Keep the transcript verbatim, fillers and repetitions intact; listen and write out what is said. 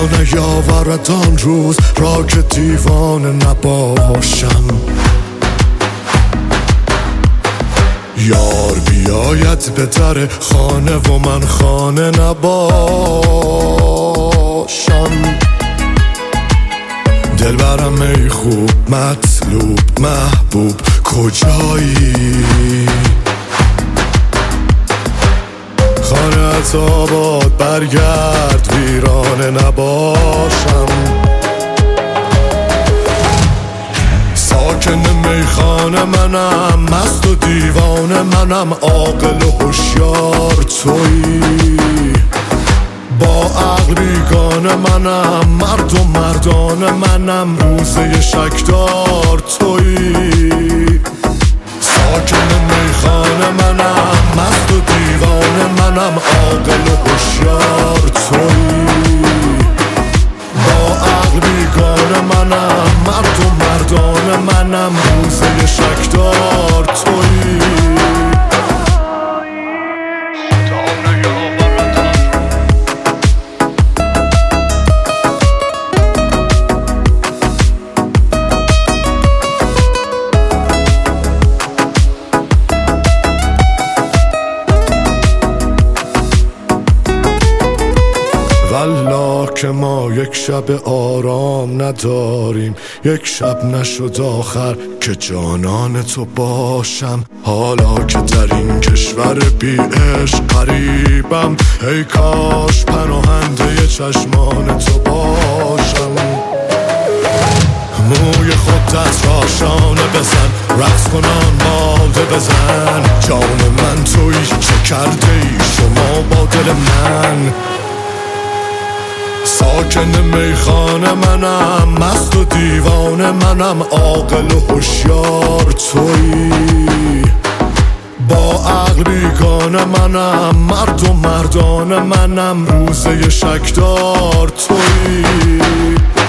نیاورد آن روز را که دیوانه نباشم. یار بیاید به در خانه و من خانه نباشم. دلبرم ای خوب مطلوب محبوب کجایی؟ خانه‌ات آباد برگرد ویرانه نباشم. ساکن میخانه منم، مست و دیوانه منم، عاقل و هوشیار تویی. با عقل بیگانه منم، مرد و مردانه منم، روزه شکدار تویی. ساکن میخانه منم، مست و دیوانه منم، عاقل و هوشیار تویی. با عقل بیگانه منم، مرد و مردانه منم، روزه شکدار تویی. والله که ما یک شب آرام نداریم، یک شب نشد آخر که جانان تو باشم. حالا که در این کشور بی عشق غریبم، ای کاش پناهنده چشمان تو باشم. موی خودت را شانه بزن، رقص کنان باده بزن. جان من تویی چه کرده ای شما با دل من؟ ساکن میخانه منم، مست و دیوانه منم، عاقل و هوشیار تویی. با عقل بیگانه منم، مرد و مردانه منم، روزه شکدار تویی.